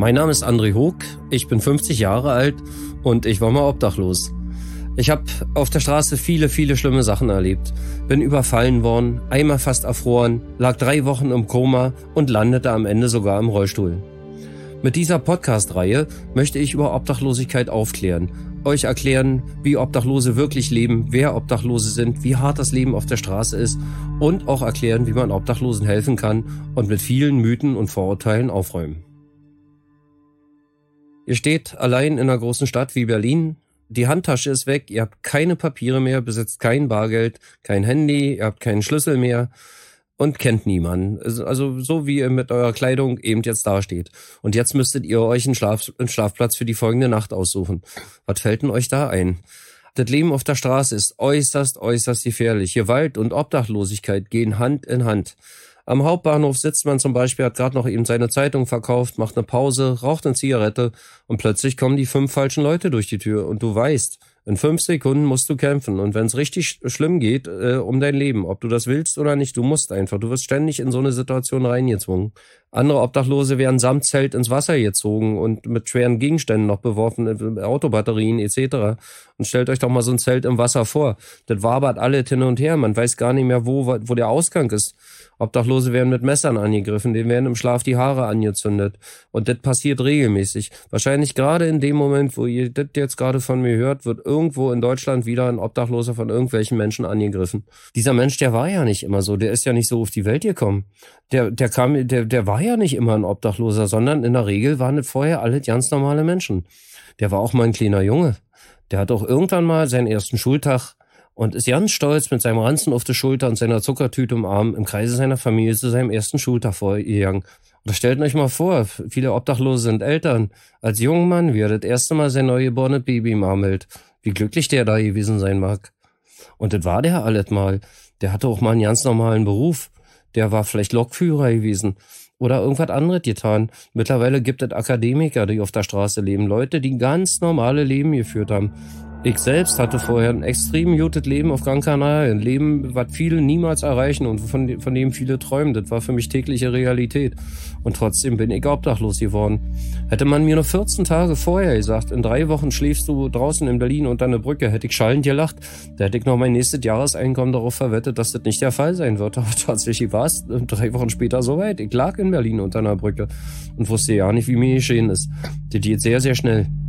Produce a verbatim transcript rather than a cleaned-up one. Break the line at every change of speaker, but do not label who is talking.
Mein Name ist André Hoog, ich bin fünfzig Jahre alt und ich war mal obdachlos. Ich habe auf der Straße viele, viele schlimme Sachen erlebt. Bin überfallen worden, einmal fast erfroren, lag drei Wochen im Koma und landete am Ende sogar im Rollstuhl. Mit dieser Podcast-Reihe möchte ich über Obdachlosigkeit aufklären, euch erklären, wie Obdachlose wirklich leben, wer Obdachlose sind, wie hart das Leben auf der Straße ist und auch erklären, wie man Obdachlosen helfen kann und mit vielen Mythen und Vorurteilen aufräumen. Ihr steht allein in einer großen Stadt wie Berlin, die Handtasche ist weg, ihr habt keine Papiere mehr, besitzt kein Bargeld, kein Handy, ihr habt keinen Schlüssel mehr und kennt niemanden. Also so wie ihr mit eurer Kleidung eben jetzt dasteht. Und jetzt müsstet ihr euch einen, Schlaf, einen Schlafplatz für die folgende Nacht aussuchen. Was fällt denn euch da ein? Das Leben auf der Straße ist äußerst, äußerst gefährlich. Gewalt und Obdachlosigkeit gehen Hand in Hand. Am Hauptbahnhof sitzt man zum Beispiel, hat gerade noch eben seine Zeitung verkauft, macht eine Pause, raucht eine Zigarette und plötzlich kommen die fünf falschen Leute durch die Tür und du weißt, in fünf Sekunden musst du kämpfen und wenn es richtig schlimm geht, äh, um dein Leben, ob du das willst oder nicht, du musst einfach, du wirst ständig in so eine Situation reingezwungen. Andere Obdachlose werden samt Zelt ins Wasser gezogen und mit schweren Gegenständen noch beworfen, Autobatterien et cetera. Und stellt euch doch mal so ein Zelt im Wasser vor. Das wabert alle hin und her, man weiß gar nicht mehr, wo, wo der Ausgang ist. Obdachlose werden mit Messern angegriffen, denen werden im Schlaf die Haare angezündet. Und das passiert regelmäßig. Wahrscheinlich gerade in dem Moment, wo ihr das jetzt gerade von mir hört, wird irgendwo in Deutschland wieder ein Obdachloser von irgendwelchen Menschen angegriffen. Dieser Mensch, der war ja nicht immer so, der ist ja nicht so auf die Welt gekommen. Der, der kam, der, der war ja nicht immer ein Obdachloser, sondern in der Regel waren das vorher alle ganz normale Menschen. Der war auch mal ein kleiner Junge. Der hat auch irgendwann mal seinen ersten Schultag und ist ganz stolz mit seinem Ranzen auf der Schulter und seiner Zuckertüte im Arm im Kreise seiner Familie zu seinem ersten Schultag vorgegangen. Und stellt euch mal vor, viele Obdachlose sind Eltern. Als junger Mann, wie er das erste Mal sein neugeborenes Baby im Arm hält. Wie glücklich der da gewesen sein mag. Und das war der alles mal. Der hatte auch mal einen ganz normalen Beruf. Der war vielleicht Lokführer gewesen. Oder irgendwas anderes getan. Mittlerweile gibt es Akademiker, die auf der Straße leben. Leute, die ganz normale Leben geführt haben. Ich selbst hatte vorher ein extrem gutes Leben auf Gran Canaria. Ein Leben, was viele niemals erreichen und von, von dem viele träumen. Das war für mich tägliche Realität. Und trotzdem bin ich obdachlos geworden. Hätte man mir nur vierzehn Tage vorher gesagt, in drei Wochen schläfst du draußen in Berlin unter einer Brücke, hätte ich schallend gelacht. Da hätte ich noch mein nächstes Jahreseinkommen darauf verwettet, dass das nicht der Fall sein wird. Aber tatsächlich war es drei Wochen später soweit. Ich lag in Berlin unter einer Brücke und wusste ja nicht, wie mir geschehen ist. Das geht sehr, sehr schnell.